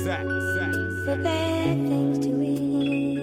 The bad things to eat.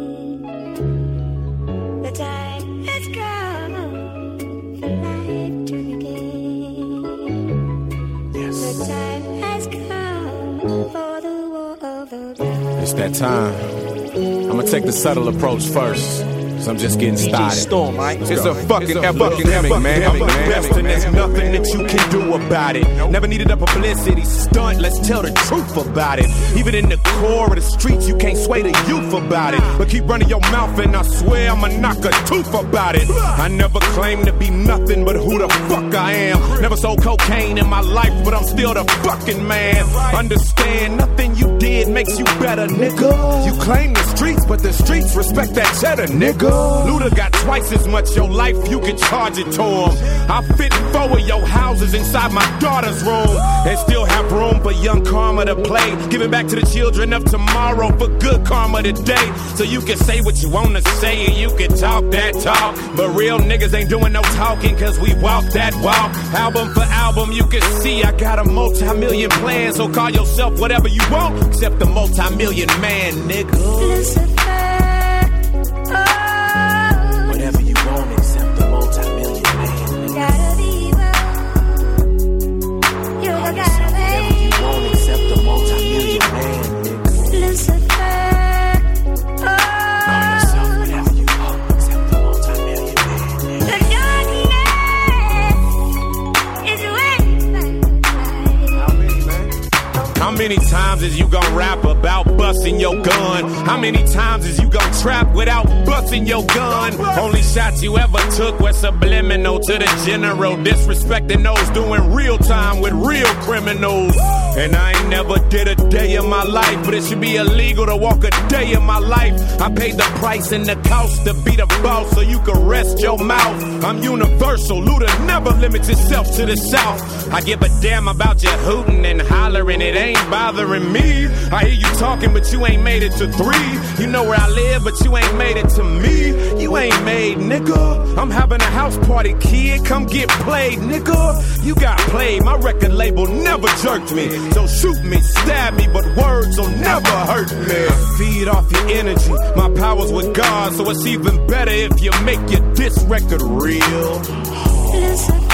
The time has come for life to begin. Yes. The time has come for the war of the blood. It's that time. I'm gonna take the subtle approach first. So I'm just getting started. Storm, right? It's a fucking epidemic, man. I'm the best, and there's nothing that you can do about it. Never needed a publicity stunt. Let's tell the truth about it. Even in the core of the streets, you can't sway the youth about it. But keep running your mouth, and I swear I'ma knock a tooth about it. I never claimed to be nothing but who the fuck I am. Never sold cocaine in my life, but I'm still the fucking man. Understand, nothing you did makes you better, nigga. You claim the streets, but the streets respect that cheddar, nigga. Luda got twice as much your life, you can charge it to him. I fit 4 of your houses inside my daughter's room, and still have room for young karma to play. Giving back to the children of tomorrow for good karma today. So you can say what you wanna say, and you can talk that talk, but real niggas ain't doing no talking, cause we walk that walk. Album for album, you can see I got a multi-million plan. So call yourself whatever you want, except the multi-million man, nigga. Lucifer, Whatever you want, except the multi-million man. God of evil, you're the God of Whatever you want, hate. except the multi-million man, nigga. Lucifer, Whatever you want, except the multi-million man, nigga. the darkness is waiting. How many times is you gon' rap about busting your gun? How many times is you gon' trap without busting your gun? Only shots you ever took were subliminal to the general, disrespecting those doing real time with real criminals. And I ain't never did a day in my life, but it should be illegal to walk a day in my life. I paid the price and the cost to be the boss, so you can rest your mouth. I'm universal, Luda never limits itself to the South. I give a damn about you hooting and hollering, it ain't bothering me. I hear you talking, but you ain't made it to 3. You know where I live, but you ain't made it to me. You ain't made, nigga. I'm having a house party, kid. Come get played, nigga. You got played. My record label never jerked me. So shoot me, stab me, but words will never hurt me. I feed off your energy. My power's with God, so it's even better if you make your diss record real. Lucifer,